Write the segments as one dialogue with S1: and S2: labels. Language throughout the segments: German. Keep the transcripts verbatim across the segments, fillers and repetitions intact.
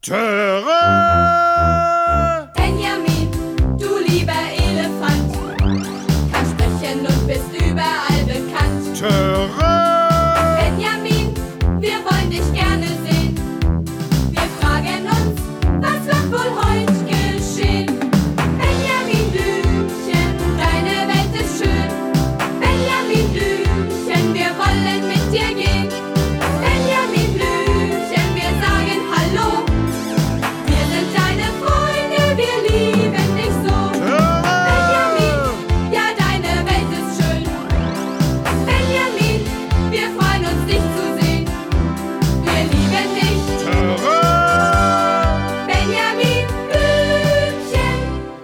S1: Töre!
S2: Benjamin, du lieber Elefant, kannst sprechen und bist überall bekannt.
S1: Töre!
S2: Benjamin, wir wollen dich gerne sehen. Wir fragen uns, was wird wohl heute geschehen? Benjamin Blümchen, deine Welt ist schön. Benjamin Blümchen, wir wollen mit dir gehen. Benjamin Blümchen, wir sagen Hallo. Wir sind deine Freunde, wir lieben dich so. Benjamin, ja deine Welt ist schön. Benjamin, wir freuen uns dich zu sehen. Wir lieben dich.
S1: Töre!
S2: Benjamin Blümchen.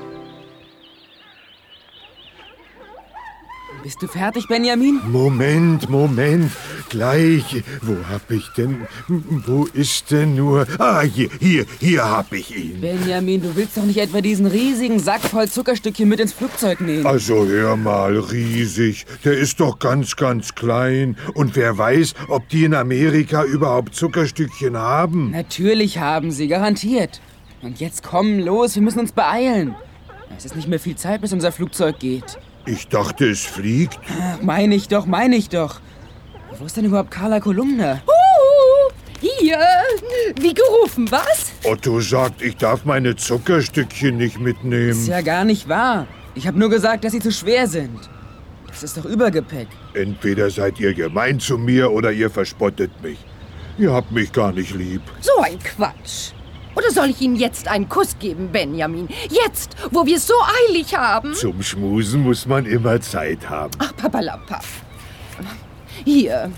S3: Bist du fertig, Benjamin?
S1: Moment, Moment, gleich. Wo hab ich denn, wo ist denn nur... Ah, hier, hier, hier hab ich ihn.
S3: Benjamin, du willst doch nicht etwa diesen riesigen Sack voll Zuckerstückchen mit ins Flugzeug nehmen.
S1: Also hör mal, riesig. Der ist doch ganz, ganz klein. Und wer weiß, ob die in Amerika überhaupt Zuckerstückchen haben.
S3: Natürlich haben sie, garantiert. Und jetzt komm, los, wir müssen uns beeilen. Es ist nicht mehr viel Zeit, bis unser Flugzeug geht.
S1: Ich dachte, es fliegt.
S3: Ach, meine ich doch, meine ich doch. Wo ist denn überhaupt Carla Kolumna?
S4: Uh, hier, wie gerufen, was?
S1: Otto sagt, ich darf meine Zuckerstückchen nicht mitnehmen.
S3: Ist ja gar nicht wahr. Ich habe nur gesagt, dass sie zu schwer sind. Das ist doch Übergepäck.
S1: Entweder seid ihr gemein zu mir oder ihr verspottet mich. Ihr habt mich gar nicht lieb.
S4: So ein Quatsch. Oder soll ich Ihnen jetzt einen Kuss geben, Benjamin? Jetzt, wo wir es so eilig haben?
S1: Zum Schmusen muss man immer Zeit haben.
S4: Ach, Papalapap. Hier.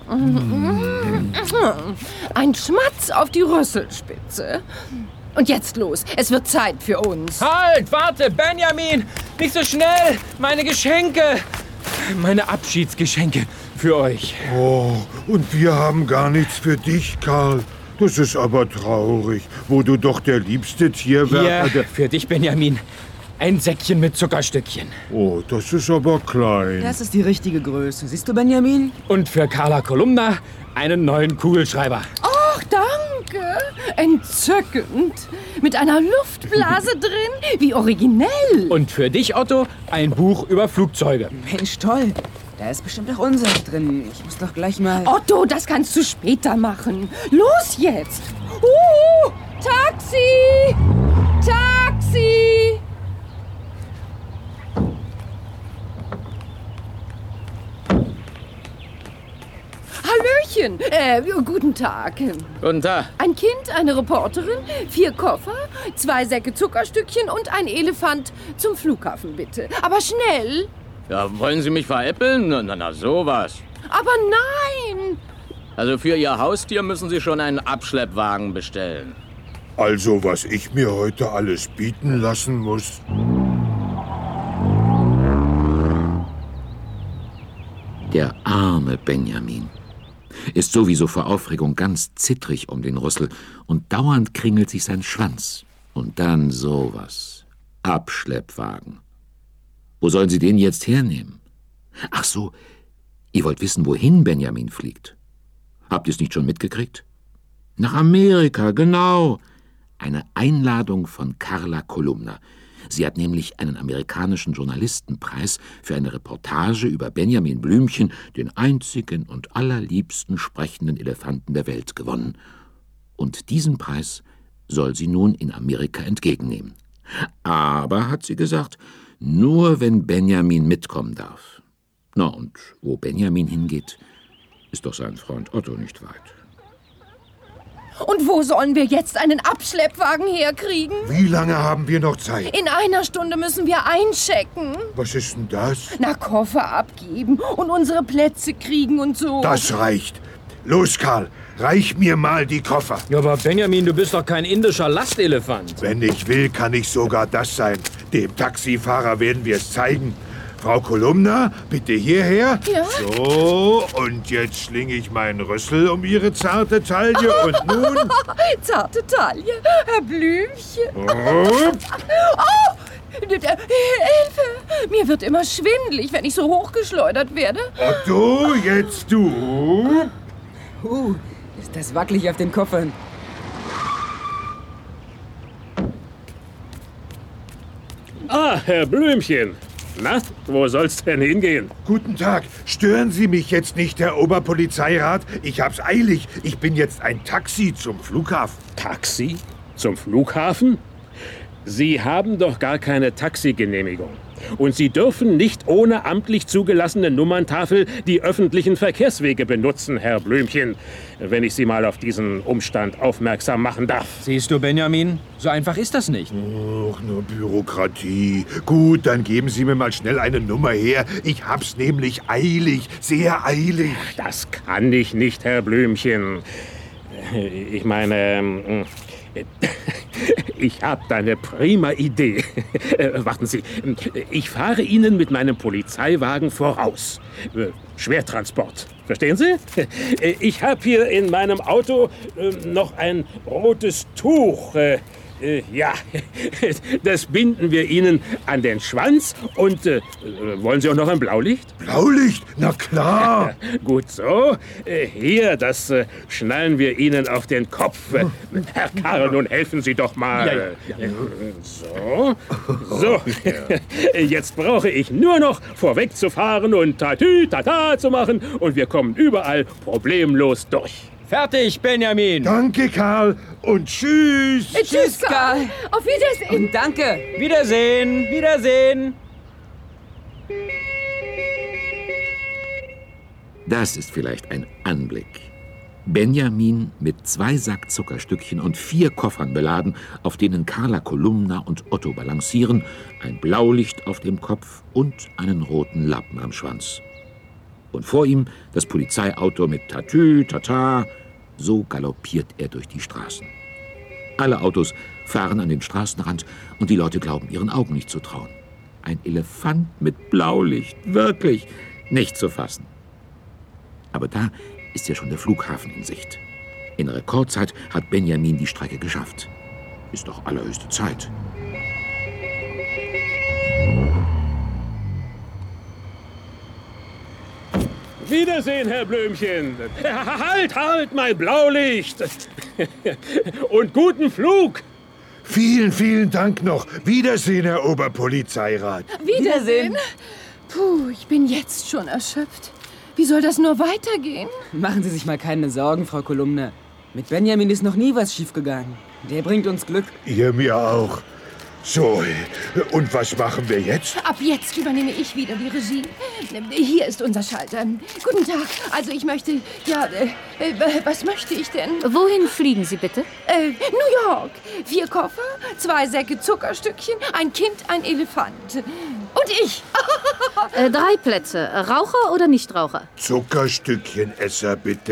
S4: Ein Schmatz auf die Rüsselspitze. Und jetzt los, es wird Zeit für uns.
S5: Halt, warte, Benjamin! Nicht so schnell! Meine Geschenke! Meine Abschiedsgeschenke für euch.
S1: Oh, und wir haben gar nichts für dich, Karl. Das ist aber traurig, wo du doch der liebste Tierwärter...
S5: Hier, für dich, Benjamin. Ein Säckchen mit Zuckerstückchen.
S1: Oh, das ist aber klein.
S3: Das ist die richtige Größe. Siehst du, Benjamin?
S5: Und für Carla Kolumna einen neuen Kugelschreiber.
S4: Ach, danke. Entzückend. Mit einer Luftblase drin. Wie originell.
S5: Und für dich, Otto, ein Buch über Flugzeuge.
S3: Mensch, toll. Da ist bestimmt auch unseres drin. Ich muss doch gleich mal...
S4: Otto, das kannst du später machen. Los jetzt. Uh, Taxi. Taxi. Hallöchen. Äh, guten Tag.
S5: Guten Tag.
S4: Ein Kind, eine Reporterin, vier Koffer, zwei Säcke Zuckerstückchen und ein Elefant zum Flughafen, bitte. Aber schnell.
S6: Ja, wollen Sie mich veräppeln? Na, na, na, sowas.
S4: Aber nein.
S6: Also für Ihr Haustier müssen Sie schon einen Abschleppwagen bestellen.
S1: Also, was ich mir heute alles bieten lassen muss.
S7: Der arme Benjamin ist sowieso vor Aufregung ganz zittrig um den Rüssel und dauernd kringelt sich sein Schwanz. Und dann sowas. Abschleppwagen. Wo sollen Sie den jetzt hernehmen? Ach so, ihr wollt wissen, wohin Benjamin fliegt. Habt ihr es nicht schon mitgekriegt? Nach Amerika, genau. Eine Einladung von Carla Kolumna. Sie hat nämlich einen amerikanischen Journalistenpreis für eine Reportage über Benjamin Blümchen, den einzigen und allerliebsten sprechenden Elefanten der Welt, gewonnen. Und diesen Preis soll sie nun in Amerika entgegennehmen. Aber, hat sie gesagt, nur wenn Benjamin mitkommen darf. Na, und wo Benjamin hingeht, ist doch sein Freund Otto nicht weit.
S4: Und wo sollen wir jetzt einen Abschleppwagen herkriegen?
S1: Wie lange haben wir noch Zeit?
S4: In einer Stunde müssen wir einchecken.
S1: Was ist denn das?
S4: Na, Koffer abgeben und unsere Plätze kriegen und so.
S1: Das reicht. Los, Karl, reich mir mal die Koffer.
S5: Ja, aber Benjamin, du bist doch kein indischer Lastelefant.
S1: Wenn ich will, kann ich sogar das sein. Dem Taxifahrer werden wir es zeigen. Frau Kolumna, bitte hierher.
S4: Ja?
S1: So, und jetzt schlinge ich meinen Rüssel um Ihre zarte Taille und nun...
S4: Zarte Taille, Herr Blümchen.
S1: Oh.
S4: Oh, Hilfe! Mir wird immer schwindelig, wenn ich so hochgeschleudert werde.
S1: Otto, jetzt du.
S3: Uh, ist das wackelig auf den Koffern.
S8: Ah, Herr Blümchen. Na, wo soll's denn hingehen?
S1: Guten Tag. Stören Sie mich jetzt nicht, Herr Oberpolizeirat. Ich hab's eilig. Ich bin jetzt ein Taxi zum Flughafen.
S8: Taxi? Zum Flughafen? Sie haben doch gar keine Taxigenehmigung. Und Sie dürfen nicht ohne amtlich zugelassene Nummerntafel die öffentlichen Verkehrswege benutzen, Herr Blümchen, wenn ich Sie mal auf diesen Umstand aufmerksam machen darf.
S5: Siehst du, Benjamin, so einfach ist das nicht.
S1: Och, nur Bürokratie. Gut, dann geben Sie mir mal schnell eine Nummer her. Ich hab's nämlich eilig, sehr eilig.
S8: Das kann ich nicht, Herr Blümchen. Ich meine, ich habe da eine prima Idee. Äh, warten Sie, ich fahre Ihnen mit meinem Polizeiwagen voraus. Äh, Schwertransport, verstehen Sie? Äh, ich habe hier in meinem Auto äh, noch ein rotes Tuch. Äh, äh, ja, das binden wir Ihnen an den Schwanz. Und äh, wollen Sie auch noch ein Blaulicht?
S1: Blaulicht? Na klar.
S8: Gut so. Äh, hier, das äh, schnallen wir Ihnen auf den Kopf. Äh, Herr Karl, nun helfen Sie doch mal.
S5: Ja, ja, ja.
S8: So. So. Jetzt brauche ich nur noch vorwegzufahren und Tatü, Tata zu machen. Und wir kommen überall problemlos durch.
S5: Fertig, Benjamin.
S1: Danke, Karl. Und tschüss.
S4: Äh, tschüss, Karl. Auf Wiedersehen.
S3: Und danke.
S5: Wiedersehen, Wiedersehen.
S7: Das ist vielleicht ein Anblick. Benjamin mit zwei Sack Zuckerstückchen und vier Koffern beladen, auf denen Carla Kolumna und Otto balancieren, ein Blaulicht auf dem Kopf und einen roten Lappen am Schwanz. Und vor ihm das Polizeiauto mit Tatü, Tata. So galoppiert er durch die Straßen. Alle Autos fahren an den Straßenrand und die Leute glauben ihren Augen nicht zu trauen. Ein Elefant mit Blaulicht, wirklich nicht zu fassen. Aber da ist ja schon der Flughafen in Sicht. In Rekordzeit hat Benjamin die Strecke geschafft. Ist doch allerhöchste Zeit.
S8: Wiedersehen, Herr Blümchen. Halt, halt, mein Blaulicht. Und guten Flug.
S1: Vielen, vielen Dank noch. Wiedersehen, Herr Oberpolizeirat.
S4: Wiedersehen. Puh, ich bin jetzt schon erschöpft. Wie soll das nur weitergehen?
S3: Machen Sie sich mal keine Sorgen, Frau Kolumna. Mit Benjamin ist noch nie was schiefgegangen. Der bringt uns Glück.
S1: Ihr mir auch. So, und was machen wir jetzt?
S4: Ab jetzt übernehme ich wieder die Regie. Hier ist unser Schalter. Guten Tag. Also ich möchte, ja, äh, was möchte ich denn?
S9: Wohin fliegen Sie bitte?
S4: Äh, New York. Vier Koffer, zwei Säcke Zuckerstückchen, ein Kind, ein Elefant. Und ich.
S9: äh, drei Plätze. Raucher oder Nichtraucher?
S1: Zuckerstückchenesser, bitte.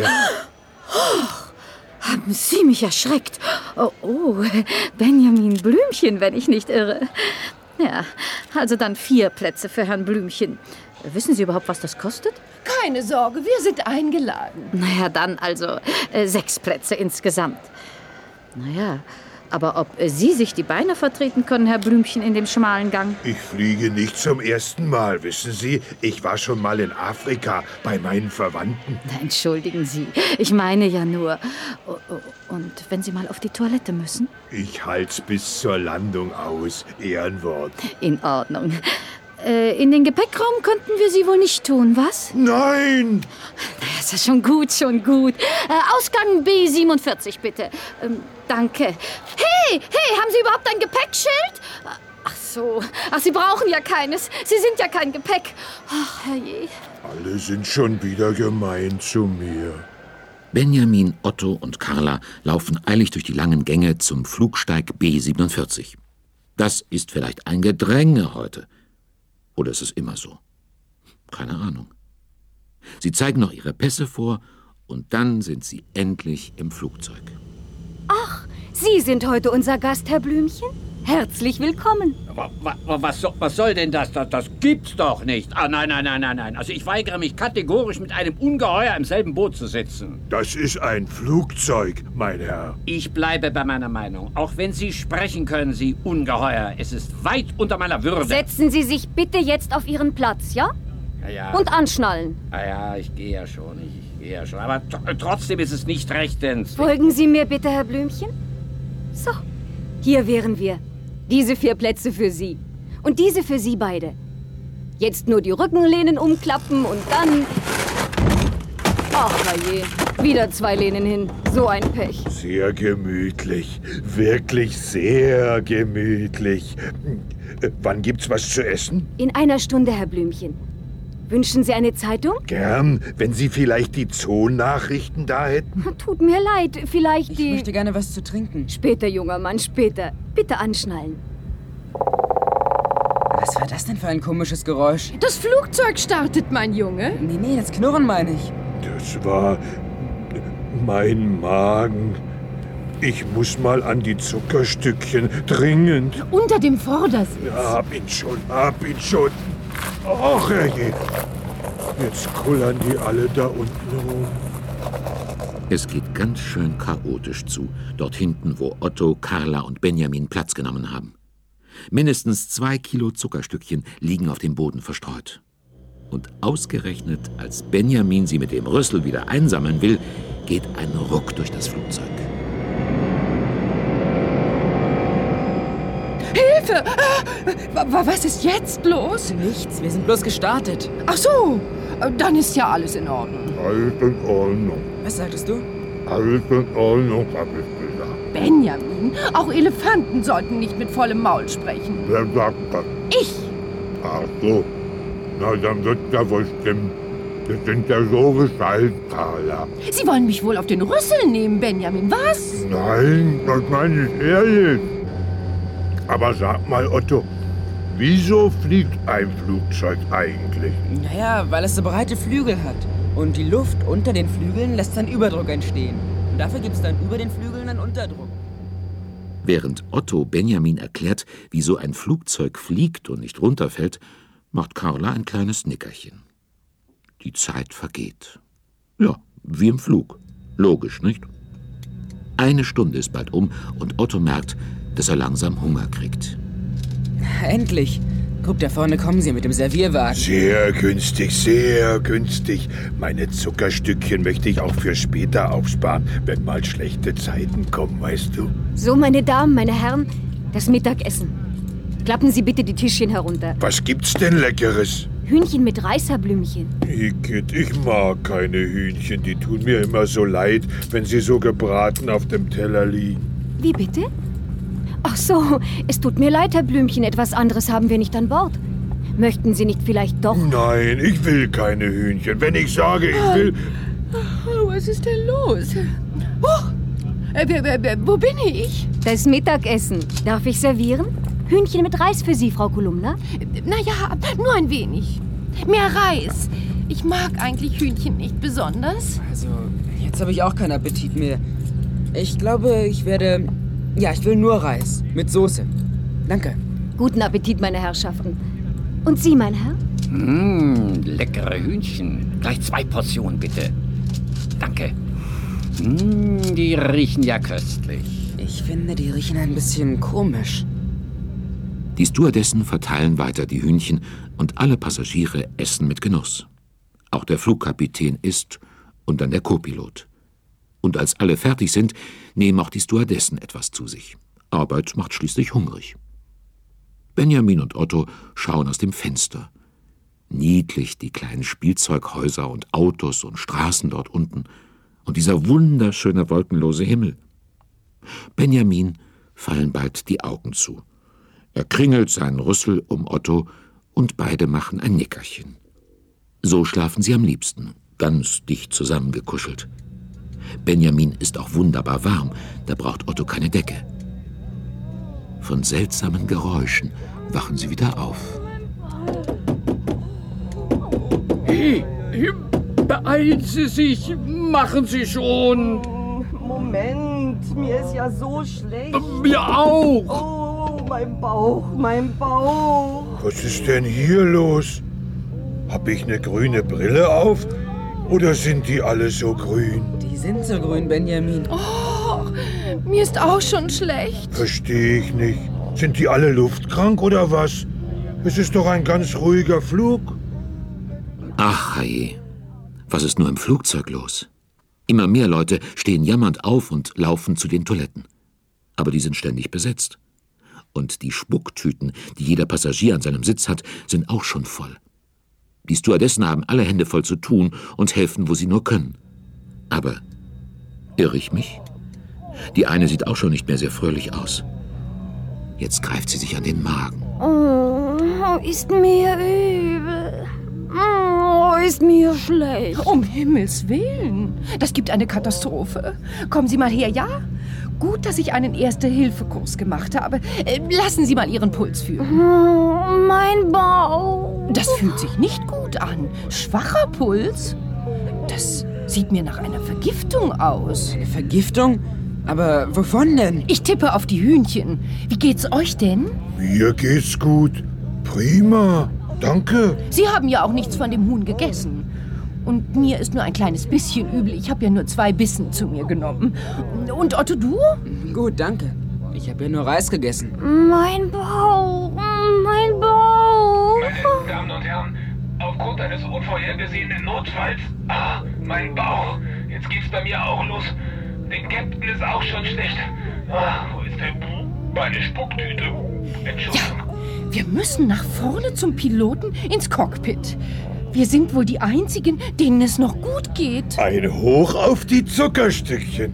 S9: Haben Sie mich erschreckt? Oh, oh, Benjamin Blümchen, wenn ich nicht irre. Ja, also dann vier Plätze für Herrn Blümchen. Wissen Sie überhaupt, was das kostet?
S4: Keine Sorge, wir sind eingeladen.
S9: Naja, dann also äh, sechs Plätze insgesamt. Naja, aber ob äh, Sie sich die Beine vertreten können, Herr Blümchen, in dem schmalen Gang?
S1: Ich fliege nicht zum ersten Mal, wissen Sie. Ich war schon mal in Afrika bei meinen Verwandten.
S9: Na, entschuldigen Sie, ich meine ja nur. Oh, oh, und wenn Sie mal auf die Toilette müssen?
S1: Ich halt's bis zur Landung aus. Ehrenwort.
S9: In Ordnung. Äh, in den Gepäckraum könnten wir Sie wohl nicht tun, was?
S1: Nein!
S9: Das ist schon gut, schon gut. Äh, Ausgang B siebenundvierzig, bitte. Ähm, danke. Hey, hey, haben Sie überhaupt ein Gepäckschild? Ach so, ach, Sie brauchen ja keines. Sie sind ja kein Gepäck. Ach, herrje.
S1: Alle sind schon wieder gemein zu mir.
S7: Benjamin, Otto und Carla laufen eilig durch die langen Gänge zum Flugsteig B siebenundvierzig. Das ist vielleicht ein Gedränge heute. Oder ist es immer so? Keine Ahnung. Sie zeigen noch ihre Pässe vor und dann sind sie endlich im Flugzeug.
S10: Ach, Sie sind heute unser Gast, Herr Blümchen? Herzlich willkommen.
S6: Was, was, was soll denn das? das? Das gibt's doch nicht. Ah, nein, nein, nein, nein, nein. Also ich weigere mich kategorisch, mit einem Ungeheuer im selben Boot zu sitzen.
S1: Das ist ein Flugzeug, mein Herr.
S6: Ich bleibe bei meiner Meinung. Auch wenn Sie sprechen können, Sie Ungeheuer. Es ist weit unter meiner Würde.
S10: Setzen Sie sich bitte jetzt auf Ihren Platz, ja?
S6: Ja, ja.
S10: Und anschnallen.
S6: Ah, ja, ich gehe ja schon. Ich, ich gehe ja schon. Aber trotzdem ist es nicht rechtens.
S10: Folgen Sie mir bitte, Herr Blümchen. So, hier wären wir. Diese vier Plätze für Sie. Und diese für Sie beide. Jetzt nur die Rückenlehnen umklappen und dann... Ach, herrje, wieder zwei Lehnen hin. So ein Pech.
S1: Sehr gemütlich. Wirklich sehr gemütlich. Äh, wann gibt's was zu essen?
S10: In einer Stunde, Herr Blümchen. Wünschen Sie eine Zeitung?
S1: Gern, wenn Sie vielleicht die Zoonachrichten da hätten.
S10: Tut mir leid, vielleicht
S3: Ich
S10: die...
S3: möchte gerne was zu trinken.
S10: Später, junger Mann, später. Bitte anschnallen.
S3: Was war das denn für ein komisches Geräusch?
S4: Das Flugzeug startet, mein Junge.
S3: Nee, nee, das Knurren meine ich.
S1: Das war mein Magen. Ich muss mal an die Zuckerstückchen, dringend.
S4: Unter dem Vordersitz.
S1: Ja, hab ihn schon, hab ihn schon. Ach, herrje. Jetzt kullern die alle da unten rum.
S7: Es geht ganz schön chaotisch zu, dort hinten, wo Otto, Carla und Benjamin Platz genommen haben. Mindestens zwei Kilo Zuckerstückchen liegen auf dem Boden verstreut. Und ausgerechnet, als Benjamin sie mit dem Rüssel wieder einsammeln will, geht ein Ruck durch das Flugzeug.
S4: Hilfe! Was ist jetzt los?
S3: Nichts, wir sind bloß gestartet.
S4: Ach so, dann ist ja alles in Ordnung.
S1: Alles in Ordnung.
S3: Was sagtest du?
S1: Alles in Ordnung, hab ich gesagt.
S4: Benjamin, auch Elefanten sollten nicht mit vollem Maul sprechen.
S1: Wer sagt das?
S4: Ich!
S1: Ach so. Na, dann wird's ja wohl stimmen. Wir sind ja so gescheit, Carla.
S4: Sie wollen mich wohl auf den Rüssel nehmen, Benjamin, was?
S1: Nein, das meine ich ehrlich. Aber sag mal, Otto, wieso fliegt ein Flugzeug eigentlich?
S3: Naja, weil es so breite Flügel hat. Und die Luft unter den Flügeln lässt dann Überdruck entstehen. Und dafür gibt es dann über den Flügeln einen Unterdruck.
S7: Während Otto Benjamin erklärt, wieso ein Flugzeug fliegt und nicht runterfällt, macht Carla ein kleines Nickerchen. Die Zeit vergeht. Ja, wie im Flug. Logisch, nicht? Eine Stunde ist bald um und Otto merkt, dass er langsam Hunger kriegt.
S3: Endlich. Guck, da vorne kommen sie mit dem Servierwagen.
S1: Sehr günstig, sehr günstig. Meine Zuckerstückchen möchte ich auch für später aufsparen, wenn mal schlechte Zeiten kommen, weißt du?
S10: So, meine Damen, meine Herren, das Mittagessen. Klappen Sie bitte die Tischchen herunter.
S1: Was gibt's denn Leckeres?
S10: Hühnchen mit Reis, Herr Blümchen.
S1: Igitt, ich mag keine Hühnchen. Die tun mir immer so leid, wenn sie so gebraten auf dem Teller liegen.
S10: Wie bitte? Ach so, es tut mir leid, Herr Blümchen. Etwas anderes haben wir nicht an Bord. Möchten Sie nicht vielleicht doch...
S1: Nein, ich will keine Hühnchen. Wenn ich sage, ich will...
S4: Oh, was ist denn los? Huch, äh, wo bin ich?
S10: Das Mittagessen. Darf ich servieren? Hühnchen mit Reis für Sie, Frau Kolumna?
S4: Naja, nur ein wenig. Mehr Reis. Ich mag eigentlich Hühnchen nicht besonders.
S3: Also, jetzt habe ich auch keinen Appetit mehr. Ich glaube, ich werde... Ja, ich will nur Reis. Mit Soße. Danke.
S10: Guten Appetit, meine Herrschaften. Und Sie, mein Herr?
S6: Mmh, leckere Hühnchen. Gleich zwei Portionen, bitte. Danke. Mmh, die riechen ja köstlich.
S3: Ich finde, die riechen ein bisschen komisch.
S7: Die Stewardessen verteilen weiter die Hühnchen und alle Passagiere essen mit Genuss. Auch der Flugkapitän isst und dann der Co-Pilot. Und als alle fertig sind, nehmen auch die Stewardessen etwas zu sich. Arbeit macht schließlich hungrig. Benjamin und Otto schauen aus dem Fenster. Niedlich die kleinen Spielzeughäuser und Autos und Straßen dort unten. Und dieser wunderschöne wolkenlose Himmel. Benjamin fallen bald die Augen zu. Er kringelt seinen Rüssel um Otto und beide machen ein Nickerchen. So schlafen sie am liebsten, ganz dicht zusammengekuschelt. Benjamin ist auch wunderbar warm, da braucht Otto keine Decke. Von seltsamen Geräuschen wachen sie wieder auf.
S6: Hey, beeilen Sie sich, machen Sie schon.
S11: Moment, mir ist ja so schlecht.
S6: Mir auch.
S11: Oh, mein Bauch, mein Bauch.
S1: Was ist denn hier los? Hab ich eine grüne Brille auf? Oder sind die alle so grün?
S3: Die sind so grün, Benjamin.
S4: Oh, mir ist auch schon schlecht.
S1: Verstehe ich nicht. Sind die alle luftkrank oder was? Es ist doch ein ganz ruhiger Flug.
S7: Ach, je. Was ist nur im Flugzeug los? Immer mehr Leute stehen jammernd auf und laufen zu den Toiletten. Aber die sind ständig besetzt. Und die Spucktüten, die jeder Passagier an seinem Sitz hat, sind auch schon voll. Die Stewardessen haben alle Hände voll zu tun und helfen, wo sie nur können. Aber irre ich mich? Die eine sieht auch schon nicht mehr sehr fröhlich aus. Jetzt greift sie sich an den Magen.
S9: Oh, ist mir übel. Oh, ist mir schlecht.
S4: Um Himmels Willen. Das gibt eine Katastrophe. Kommen Sie mal her, ja? Gut, dass ich einen Erste-Hilfe-Kurs gemacht habe. Äh, lassen Sie mal Ihren Puls fühlen.
S9: Oh, mein Bauch.
S4: Das fühlt sich nicht gut an. Schwacher Puls? Das sieht mir nach einer Vergiftung aus.
S3: Eine Vergiftung? Aber wovon denn?
S4: Ich tippe auf die Hühnchen. Wie geht's euch denn?
S1: Mir geht's gut. Prima. Danke.
S4: Sie haben ja auch nichts von dem Huhn gegessen. Und mir ist nur ein kleines bisschen übel. Ich habe ja nur zwei Bissen zu mir genommen. Und Otto, du?
S3: Gut, danke. Ich habe ja nur Reis gegessen.
S9: Mein Bauch. Mein Bauch.
S12: Meine Damen und Herren, aufgrund eines unvorhergesehenen Notfalls... Ah, mein Bauch. Jetzt geht's bei mir auch los. Dem Captain ist auch schon schlecht. Ah, wo ist der... Meine Spucktüte. Entschuldigung.
S4: Ja, wir müssen nach vorne zum Piloten ins Cockpit. Wir sind wohl die Einzigen, denen es noch gut geht.
S1: Ein Hoch auf die Zuckerstückchen.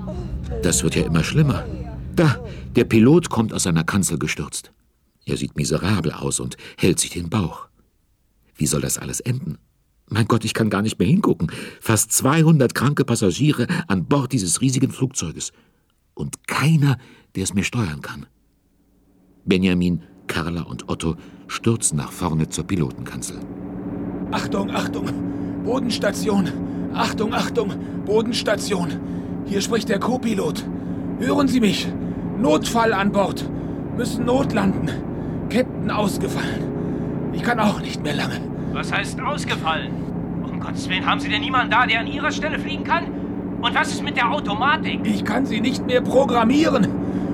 S7: Das wird ja immer schlimmer. Da, der Pilot kommt aus seiner Kanzel gestürzt. Er sieht miserabel aus und hält sich den Bauch. Wie soll das alles enden? Mein Gott, ich kann gar nicht mehr hingucken. Fast zweihundert kranke Passagiere an Bord dieses riesigen Flugzeuges. Und keiner, der es mehr steuern kann. Benjamin, Carla und Otto stürzen nach vorne zur Pilotenkanzel.
S12: Achtung, Achtung, Bodenstation. Achtung, Achtung, Bodenstation. Hier spricht der Co-Pilot. Hören Sie mich? Notfall an Bord. Müssen notlanden. Captain ausgefallen. Ich kann auch nicht mehr lange.
S13: Was heißt ausgefallen? Um Gottes Willen, haben Sie denn niemanden da, der an Ihrer Stelle fliegen kann? Und was ist mit der Automatik?
S12: Ich kann sie nicht mehr programmieren.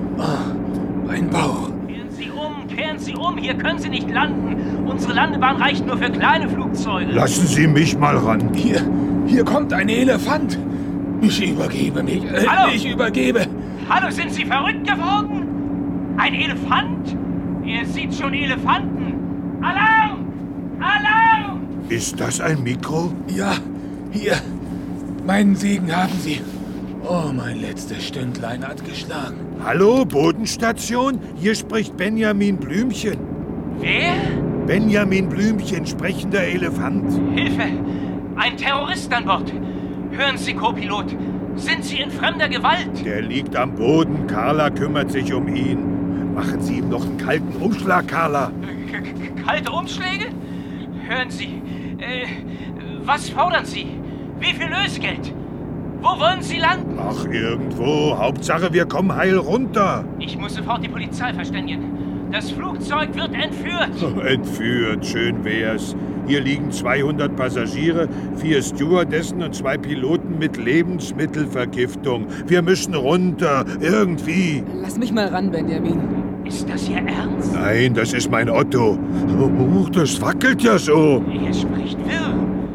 S12: Oh, mein Bauch.
S13: Kehren Sie um, kehren Sie um. Hier können Sie nicht landen. Unsere Landebahn reicht nur für kleine Flugzeuge.
S1: Lassen Sie mich mal ran.
S12: Hier, hier kommt ein Elefant. Ich übergebe mich. Äh,
S13: Hallo?
S12: Ich übergebe.
S13: Hallo, sind Sie verrückt geworden? Ein Elefant? Er sieht schon Elefanten. Alarm! Alarm!
S1: Ist das ein Mikro?
S12: Ja, hier. Meinen Segen haben Sie. Oh, mein letztes Stündlein hat geschlagen.
S1: Hallo, Bodenstation? Hier spricht Benjamin Blümchen.
S13: Wer?
S1: Benjamin Blümchen, sprechender Elefant.
S13: Hilfe! Ein Terrorist an Bord. Hören Sie, Co-Pilot. Sind Sie in fremder Gewalt?
S1: Der liegt am Boden. Carla kümmert sich um ihn. Machen Sie ihm noch einen kalten Umschlag, Carla.
S13: K- kalte Umschläge? Hören Sie, äh, was fordern Sie? Wie viel Lösegeld? Wo wollen Sie landen?
S1: Ach, irgendwo. Hauptsache, wir kommen heil runter.
S13: Ich muss sofort die Polizei verständigen. Das Flugzeug wird entführt.
S1: Oh, entführt, schön wär's. Hier liegen zweihundert Passagiere, vier Stewardessen und zwei Piloten mit Lebensmittelvergiftung. Wir müssen runter, irgendwie.
S3: Lass mich mal ran, Benjamin.
S13: Ist das Ihr Ernst?
S1: Nein, das ist mein Otto. Oh, das wackelt ja so.
S13: Er spricht wirr.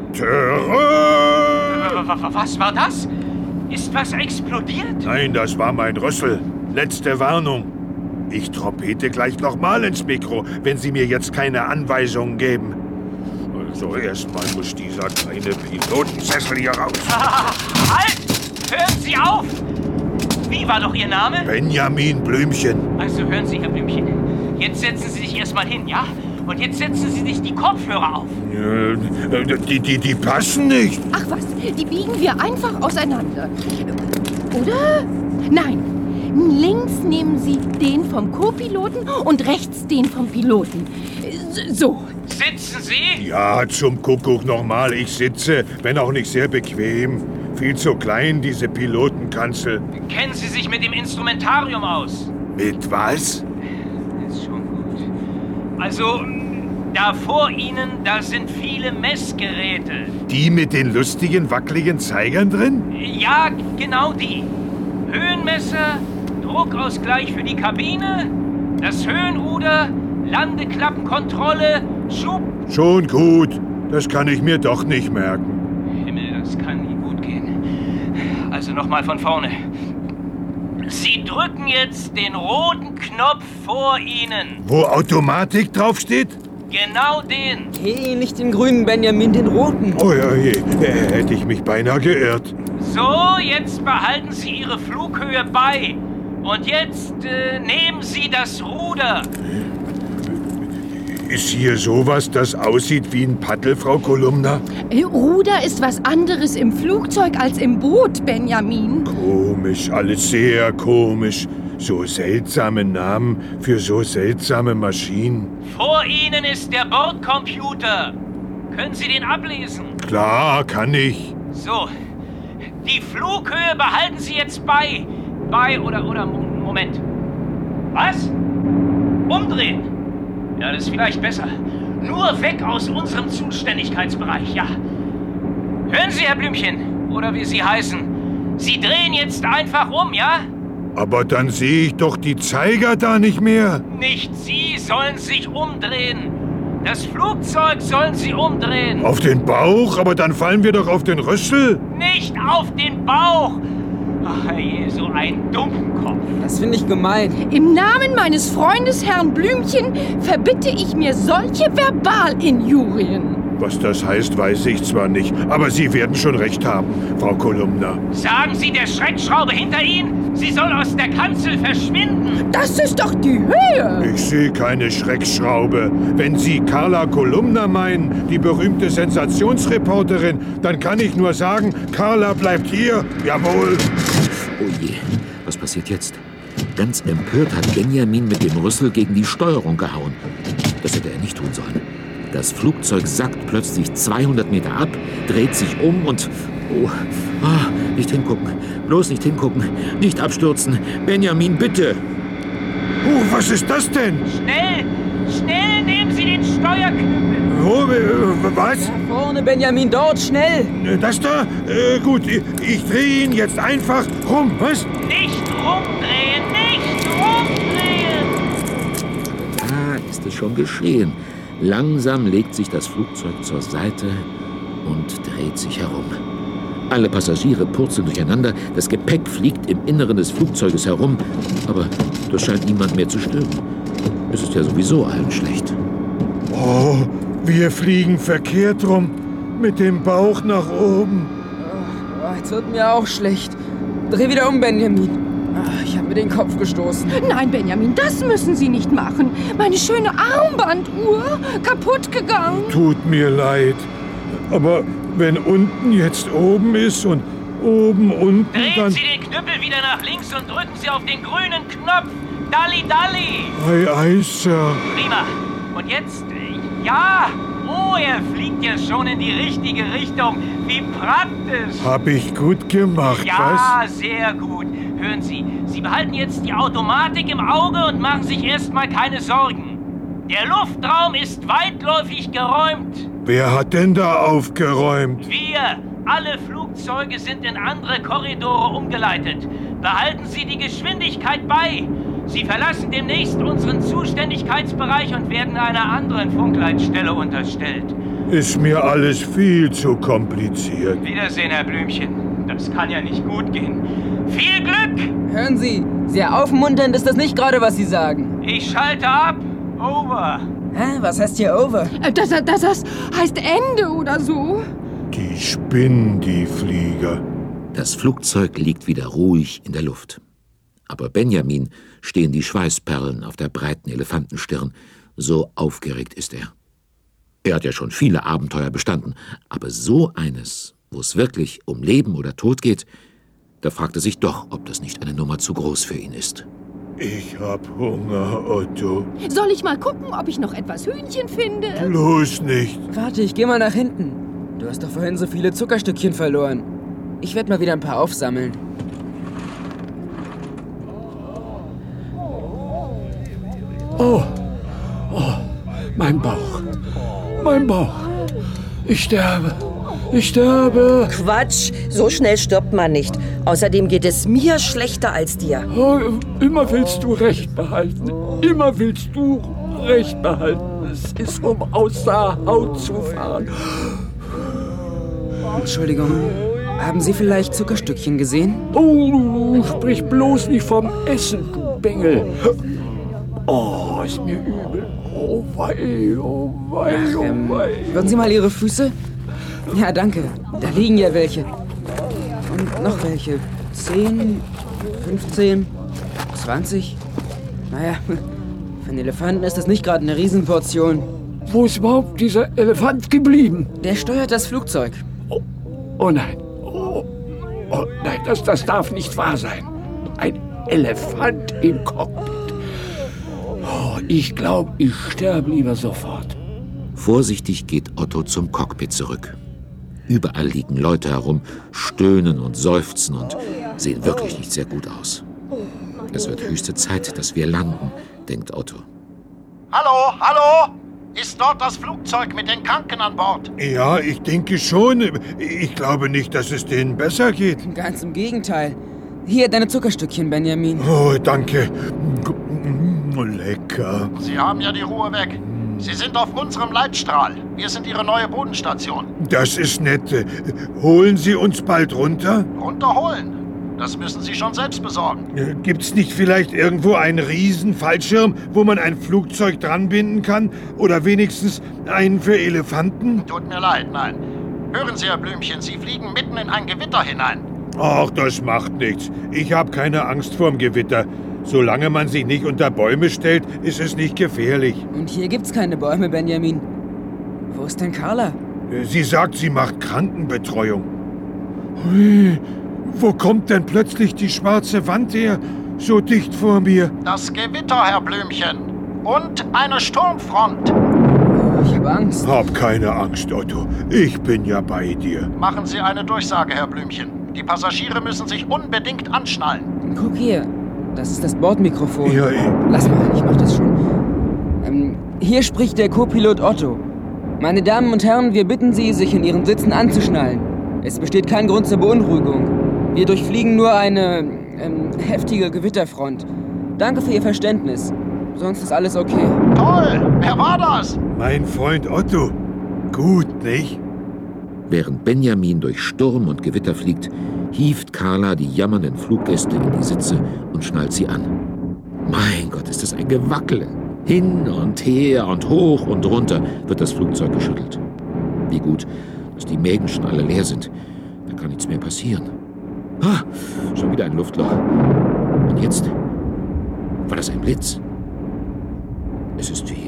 S1: Terror!
S13: Was war das? Ist was explodiert?
S1: Nein, das war mein Rüssel. Letzte Warnung. Ich trompete gleich nochmal ins Mikro, wenn Sie mir jetzt keine Anweisungen geben. Also erstmal muss dieser kleine Pilotensessel hier raus.
S13: Ah, halt! Hören Sie auf! Wie war doch Ihr Name?
S1: Benjamin Blümchen.
S13: Also hören Sie, Herr Blümchen. Jetzt setzen Sie sich erstmal hin, ja? Und jetzt setzen Sie sich die Kopfhörer auf.
S1: Äh, die, die, die passen nicht.
S4: Ach was, die biegen wir einfach auseinander. Oder? Nein. Links nehmen Sie den vom Co-Piloten und rechts den vom Piloten. So.
S13: Sitzen Sie?
S1: Ja, zum Kuckuck nochmal. Ich sitze, wenn auch nicht sehr bequem. Viel zu klein, diese Pilotenkanzel.
S13: Kennen Sie sich mit dem Instrumentarium aus?
S1: Mit was?
S13: Das ist schon gut. Also, da vor Ihnen, da sind viele Messgeräte.
S1: Die mit den lustigen, wackeligen Zeigern drin?
S13: Ja, genau die. Höhenmesser, Druckausgleich für die Kabine, das Höhenruder, Landeklappenkontrolle, Schub...
S1: Schon gut. Das kann ich mir doch nicht merken.
S13: Himmel, das kann nie gut gehen. Also nochmal von vorne. Sie drücken jetzt den roten Knopf vor Ihnen.
S1: Wo Automatik draufsteht?
S13: Genau den.
S3: Hey, nicht den grünen, Benjamin, den roten.
S1: Oh ja, je, äh, hätte ich mich beinahe geirrt.
S13: So, jetzt behalten Sie Ihre Flughöhe bei. Und jetzt äh, nehmen Sie das Ruder.
S1: Ist hier sowas, das aussieht wie ein Paddel, Frau Kolumna?
S4: Äh, Ruder ist was anderes im Flugzeug als im Boot, Benjamin.
S1: Komisch, alles sehr komisch. So seltsame Namen für so seltsame Maschinen.
S13: Vor Ihnen ist der Bordcomputer. Können Sie den ablesen?
S1: Klar, kann ich.
S13: So, die Flughöhe behalten Sie jetzt bei. Bei oder, oder, Moment. Was? Umdrehen. Ja, das ist vielleicht besser. Nur weg aus unserem Zuständigkeitsbereich, ja. Hören Sie, Herr Blümchen, oder wie Sie heißen. Sie drehen jetzt einfach um, ja?
S1: Aber dann sehe ich doch die Zeiger da nicht mehr.
S13: Nicht Sie sollen sich umdrehen. Das Flugzeug sollen Sie umdrehen.
S1: Auf den Bauch? Aber dann fallen wir doch auf den Rüssel.
S13: Nicht auf den Bauch. Ach je, so ein Dummkopf.
S3: Das finde ich gemein.
S4: Im Namen meines Freundes Herrn Blümchen verbitte ich mir solche Verbalinjurien.
S1: Was das heißt, weiß ich zwar nicht, aber Sie werden schon recht haben, Frau Kolumna.
S13: Sagen Sie der Schreckschraube hinter Ihnen, sie soll aus der Kanzel verschwinden.
S4: Das ist doch die Höhe.
S1: Ich sehe keine Schreckschraube. Wenn Sie Carla Kolumna meinen, die berühmte Sensationsreporterin, dann kann ich nur sagen, Carla bleibt hier. Jawohl.
S7: Oh je, was passiert jetzt? Ganz empört hat Benjamin mit dem Rüssel gegen die Steuerung gehauen. Das hätte er nicht tun sollen. Das Flugzeug sackt plötzlich zweihundert Meter ab, dreht sich um und... Oh, ah, nicht hingucken. Bloß nicht hingucken. Nicht abstürzen. Benjamin, bitte.
S1: Oh, was ist das denn?
S13: Schnell! Schnell nehmen Sie den Steuerknüppel.
S1: Wo, äh, was?
S3: Da vorne, Benjamin, dort, schnell.
S1: Das da? Äh, gut, ich, ich drehe ihn jetzt einfach rum, was?
S13: Nicht rumdrehen, nicht rumdrehen!
S7: Da ist es schon geschehen. Langsam legt sich das Flugzeug zur Seite und dreht sich herum. Alle Passagiere purzeln durcheinander, das Gepäck fliegt im Inneren des Flugzeuges herum, aber das scheint niemand mehr zu stören. Es ist ja sowieso allen schlecht.
S1: Oh, wir fliegen verkehrt rum, mit dem Bauch nach oben.
S3: Oh, jetzt wird mir auch schlecht. Dreh wieder um, Benjamin. Ich habe mir den Kopf gestoßen.
S4: Nein, Benjamin, das müssen Sie nicht machen. Meine schöne Armbanduhr kaputt gegangen.
S1: Tut mir leid. Aber wenn unten jetzt oben ist und oben unten,
S13: Drehen
S1: dann...
S13: Sie den Knüppel wieder nach links und drücken Sie auf den grünen Knopf. Dalli, Dalli.
S1: Ei, ei, Sir.
S13: Prima. Und jetzt... äh, Ja! Oh, er fliegt ja schon in die richtige Richtung. Wie praktisch.
S1: Hab ich gut gemacht,
S13: Ja,
S1: was?
S13: sehr gut. Hören Sie, Sie behalten jetzt die Automatik im Auge und machen sich erstmal keine Sorgen. Der Luftraum ist weitläufig geräumt.
S1: Wer hat denn da aufgeräumt?
S13: Wir. Alle Flugzeuge sind in andere Korridore umgeleitet. Behalten Sie die Geschwindigkeit bei. Sie verlassen demnächst unseren Zuständigkeitsbereich und werden einer anderen Funkleitstelle unterstellt.
S1: Ist mir alles viel zu kompliziert.
S13: Wiedersehen, Herr Blümchen. Das kann ja nicht gut gehen. Viel Glück!
S3: Hören Sie, sehr aufmunternd ist das nicht gerade, was Sie sagen.
S13: Ich schalte ab. Over.
S3: Hä? Was heißt hier over?
S4: Das, das, das heißt Ende oder so.
S1: Die spinnen, die Flieger.
S7: Das Flugzeug liegt wieder ruhig in der Luft. Aber Benjamin stehen die Schweißperlen auf der breiten Elefantenstirn. So aufgeregt ist er. Er hat ja schon viele Abenteuer bestanden, aber so eines, wo es wirklich um Leben oder Tod geht, da fragt er sich doch, ob das nicht eine Nummer zu groß für ihn ist.
S1: Ich hab Hunger, Otto.
S4: Soll ich mal gucken, ob ich noch etwas Hühnchen finde?
S1: Bloß nicht.
S3: Warte, ich geh mal nach hinten. Du hast doch vorhin so viele Zuckerstückchen verloren. Ich werde mal wieder ein paar aufsammeln.
S12: Oh, oh, mein Bauch, mein Bauch. Ich sterbe, ich sterbe.
S11: Quatsch, so schnell stirbt man nicht. Außerdem geht es mir schlechter als dir.
S12: Oh, immer willst du Recht behalten, immer willst du Recht behalten. Es ist, um aus der Haut zu fahren.
S3: Entschuldigung. Haben Sie vielleicht Zuckerstückchen gesehen?
S14: Oh, sprich bloß nicht vom Essen, du Bengel. Oh, ist mir übel. Oh wei, oh wei,
S3: Ach,
S14: oh
S3: ähm,
S14: wei.
S3: würden Sie mal Ihre Füße? Ja, danke. Da liegen ja welche. Und noch welche. Zehn, fünfzehn, zwanzig. Naja, für einen Elefanten ist das nicht gerade eine Riesenportion.
S14: Wo ist überhaupt dieser Elefant geblieben?
S3: Der steuert das Flugzeug.
S14: Oh, oh nein. Oh, oh nein, das, das darf nicht wahr sein. Ein Elefant im Cockpit. Oh, ich glaube, ich sterbe lieber sofort.
S7: Vorsichtig geht Otto zum Cockpit zurück. Überall liegen Leute herum, stöhnen und seufzen und sehen wirklich nicht sehr gut aus. Es wird höchste Zeit, dass wir landen, denkt Otto.
S15: Hallo, hallo? Ist dort das Flugzeug mit den Kranken an Bord?
S1: Ja, ich denke schon. Ich glaube nicht, dass es denen besser geht.
S3: Ganz im Gegenteil. Hier, deine Zuckerstückchen, Benjamin.
S1: Oh, danke. Lecker.
S15: Sie haben ja die Ruhe weg. Sie sind auf unserem Leitstrahl. Wir sind Ihre neue Bodenstation.
S1: Das ist nett. Holen Sie uns bald runter?
S15: Runterholen? Das müssen Sie schon selbst besorgen.
S1: Gibt's nicht vielleicht irgendwo einen riesen Fallschirm, wo man ein Flugzeug dranbinden kann? Oder wenigstens einen für Elefanten?
S15: Tut mir leid, nein. Hören Sie, Herr Blümchen, Sie fliegen mitten in ein Gewitter hinein.
S1: Ach, das macht nichts. Ich habe keine Angst vorm Gewitter. Solange man sich nicht unter Bäume stellt, ist es nicht gefährlich.
S3: Und hier gibt's keine Bäume, Benjamin. Wo ist denn Carla?
S1: Sie sagt, sie macht Krankenbetreuung. Hui, wo kommt denn plötzlich die schwarze Wand her? So dicht vor mir.
S15: Das Gewitter, Herr Blümchen. Und eine Sturmfront.
S3: Ich habe Angst.
S1: Hab keine Angst, Otto. Ich bin ja bei dir.
S15: Machen Sie eine Durchsage, Herr Blümchen. Die Passagiere müssen sich unbedingt anschnallen.
S3: Guck hier. Das ist das Bordmikrofon.
S1: Ja, ich...
S3: Lass mal, ich mach das schon. Ähm, hier spricht der Co-Pilot Otto. Meine Damen und Herren, wir bitten Sie, sich in Ihren Sitzen anzuschnallen. Es besteht kein Grund zur Beunruhigung. Wir durchfliegen nur eine ähm, heftige Gewitterfront. Danke für Ihr Verständnis. Sonst ist alles okay.
S15: Toll! Wer war das?
S1: Mein Freund Otto. Gut, nicht?
S7: Während Benjamin durch Sturm und Gewitter fliegt, hieft Carla die jammernden Fluggäste in die Sitze und schnallt sie an. Mein Gott, ist das ein Gewackele. Hin und her und hoch und runter wird das Flugzeug geschüttelt. Wie gut, dass die Mägen schon alle leer sind. Da kann nichts mehr passieren. Ah, schon wieder ein Luftloch. Und jetzt? War das ein Blitz? Es ist wie...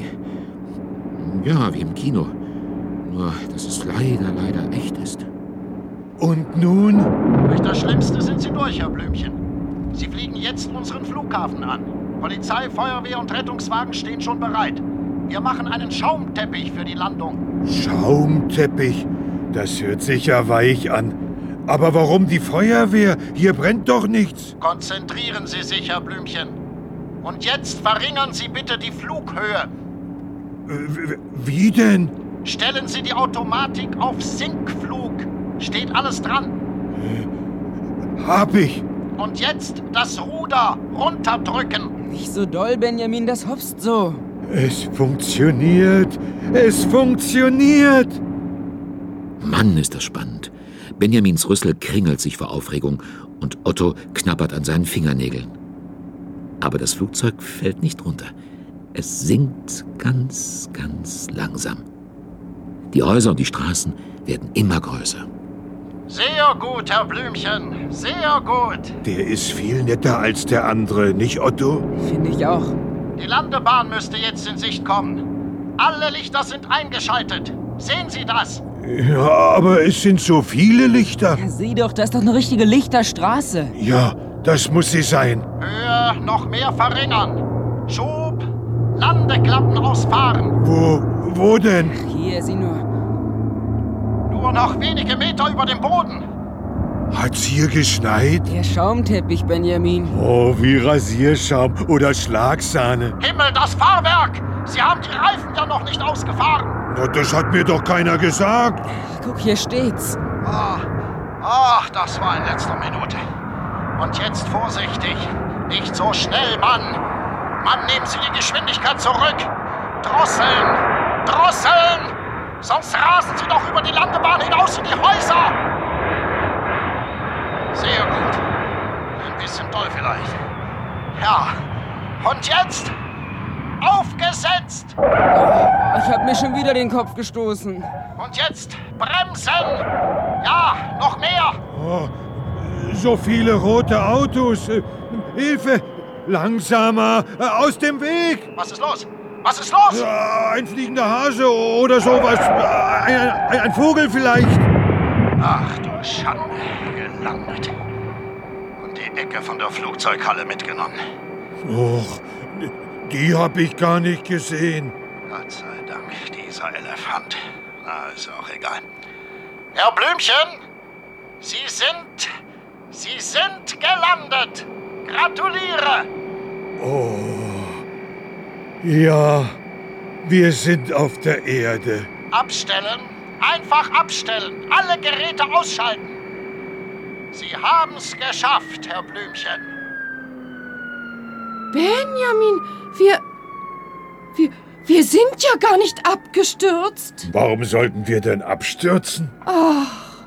S7: Ja, wie im Kino. Nur, dass es leider, leider echt ist.
S1: Und nun?
S15: Durch das Schlimmste sind Sie durch, Herr Blümchen. Sie fliegen jetzt unseren Flughafen an. Polizei, Feuerwehr und Rettungswagen stehen schon bereit. Wir machen einen Schaumteppich für die Landung.
S1: Schaumteppich? Das hört sich ja weich an. Aber warum die Feuerwehr? Hier brennt doch nichts.
S15: Konzentrieren Sie sich, Herr Blümchen. Und jetzt verringern Sie bitte die Flughöhe.
S1: Wie denn?
S15: Stellen Sie die Automatik auf Sinkflug. Steht alles dran.
S1: Hab ich.
S15: Und jetzt das Ruder runterdrücken.
S3: Nicht so doll, Benjamin, das hopst so.
S1: Es funktioniert. Es funktioniert.
S7: Mann, ist das spannend. Benjamins Rüssel kringelt sich vor Aufregung und Otto knabbert an seinen Fingernägeln. Aber das Flugzeug fällt nicht runter. Es sinkt ganz, ganz langsam. Die Häuser und die Straßen werden immer größer.
S15: Sehr gut, Herr Blümchen. Sehr gut.
S1: Der ist viel netter als der andere, nicht Otto?
S3: Finde ich auch.
S15: Die Landebahn müsste jetzt in Sicht kommen. Alle Lichter sind eingeschaltet. Sehen Sie das?
S1: Ja, aber es sind so viele Lichter.
S3: Ja, sieh doch, das ist doch eine richtige Lichterstraße.
S1: Ja, das muss sie sein.
S15: Höhe noch mehr verringern. Schub, Landeklappen ausfahren.
S1: Wo, wo denn?
S3: Hier, sieh nur.
S15: Nur noch wenige Meter über dem Boden.
S1: Hat's hier geschneit?
S3: Der Schaumteppich, Benjamin.
S1: Oh, wie Rasierschaum oder Schlagsahne.
S15: Himmel, das Fahrwerk! Sie haben die Reifen ja noch nicht ausgefahren.
S1: Na, das hat mir doch keiner gesagt.
S3: Guck, hier steht's.
S15: Ach, ach, das war in letzter Minute. Und jetzt vorsichtig. Nicht so schnell, Mann. Mann, nehmen Sie die Geschwindigkeit zurück. Drosseln! Drosseln! Sonst rasen Sie doch über die Landebahn hinaus in die Häuser! Sehr gut. Ein bisschen doll vielleicht. Ja. Und jetzt? Aufgesetzt!
S3: Ich habe mir schon wieder den Kopf gestoßen.
S15: Und jetzt bremsen! Ja, noch mehr!
S1: Oh, so viele rote Autos. Hilfe! Langsamer! Aus dem Weg!
S15: Was ist los? Was ist los?
S1: Ja, ein fliegender Hase oder sowas. Ein, ein, ein Vogel vielleicht.
S15: Ach du Schande, gelandet. Und die Ecke von der Flugzeughalle mitgenommen.
S1: Och, die hab ich gar nicht gesehen.
S15: Gott sei Dank, dieser Elefant. Na, ist auch egal. Herr Blümchen, Sie sind... Sie sind gelandet. Gratuliere.
S1: Oh. Ja, wir sind auf der Erde.
S15: Abstellen. Einfach abstellen. Alle Geräte ausschalten. Sie haben's geschafft, Herr Blümchen.
S4: Benjamin, wir... Wir... Wir sind ja gar nicht abgestürzt.
S1: Warum sollten wir denn abstürzen?
S4: Ach,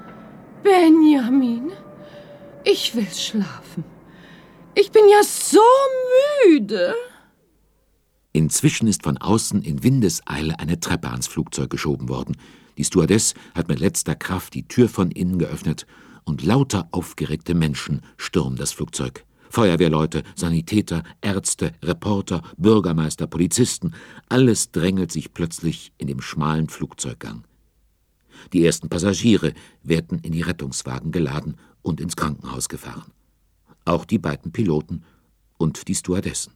S4: Benjamin, ich will schlafen. Ich bin ja so müde.
S7: Inzwischen ist von außen in Windeseile eine Treppe ans Flugzeug geschoben worden. Die Stewardess hat mit letzter Kraft die Tür von innen geöffnet und lauter aufgeregte Menschen stürmen das Flugzeug. Feuerwehrleute, Sanitäter, Ärzte, Reporter, Bürgermeister, Polizisten, alles drängelt sich plötzlich in dem schmalen Flugzeuggang. Die ersten Passagiere werden in die Rettungswagen geladen und ins Krankenhaus gefahren. Auch die beiden Piloten und die Stewardessen.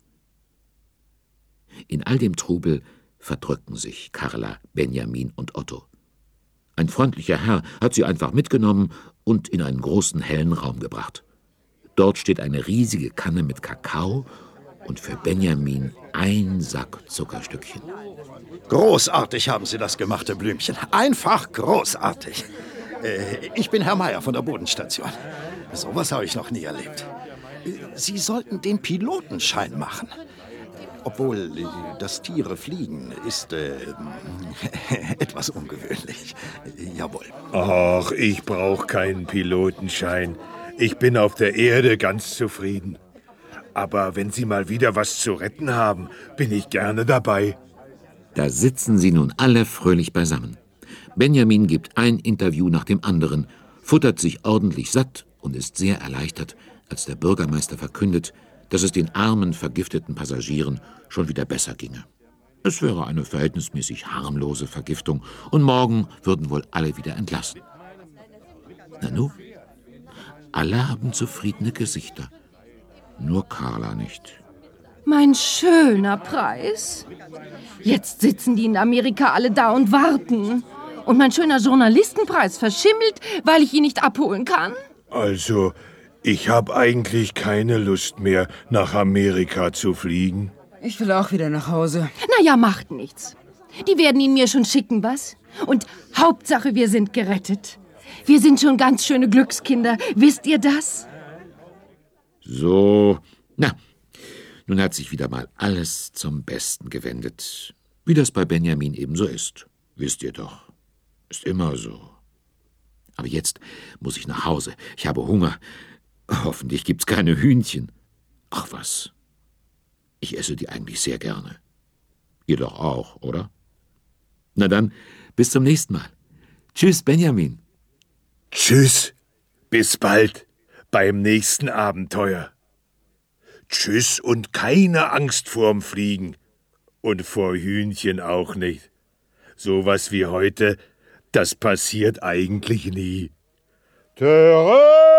S7: In all dem Trubel verdrücken sich Carla, Benjamin und Otto. Ein freundlicher Herr hat sie einfach mitgenommen und in einen großen hellen Raum gebracht. Dort steht eine riesige Kanne mit Kakao und für Benjamin ein Sack Zuckerstückchen.
S15: Großartig haben Sie das gemacht, Herr Blümchen. Einfach großartig. Äh, ich bin Herr Meier von der Bodenstation. Sowas habe ich noch nie erlebt. Sie sollten den Pilotenschein machen. Obwohl, das Tiere fliegen ist äh, etwas ungewöhnlich. Jawohl.
S1: Ach, ich brauche keinen Pilotenschein. Ich bin auf der Erde ganz zufrieden. Aber wenn Sie mal wieder was zu retten haben, bin ich gerne dabei.
S7: Da sitzen sie nun alle fröhlich beisammen. Benjamin gibt ein Interview nach dem anderen, futtert sich ordentlich satt und ist sehr erleichtert, als der Bürgermeister verkündet, dass es den armen, vergifteten Passagieren schon wieder besser ginge. Es wäre eine verhältnismäßig harmlose Vergiftung und morgen würden wohl alle wieder entlassen. Nanu? Alle haben zufriedene Gesichter. Nur Carla nicht.
S4: Mein schöner Preis. Jetzt sitzen die in Amerika alle da und warten. Und mein schöner Journalistenpreis verschimmelt, weil ich ihn nicht abholen kann?
S1: Also, ich habe eigentlich keine Lust mehr, nach Amerika zu fliegen.
S3: Ich will auch wieder nach Hause.
S4: Na ja, macht nichts. Die werden ihn mir schon schicken, was? Und Hauptsache, wir sind gerettet. Wir sind schon ganz schöne Glückskinder. Wisst ihr das?
S7: So, na, nun hat sich wieder mal alles zum Besten gewendet. Wie das bei Benjamin ebenso ist. Wisst ihr doch. Ist immer so. Aber jetzt muss ich nach Hause. Ich habe Hunger. Hoffentlich gibt's keine Hühnchen. Ach was. Ich esse die eigentlich sehr gerne. Ihr doch auch, oder? Na dann, bis zum nächsten Mal. Tschüss, Benjamin.
S1: Tschüss. Bis bald. Beim nächsten Abenteuer. Tschüss und keine Angst vorm Fliegen. Und vor Hühnchen auch nicht. Sowas wie heute, das passiert eigentlich nie. Terrain!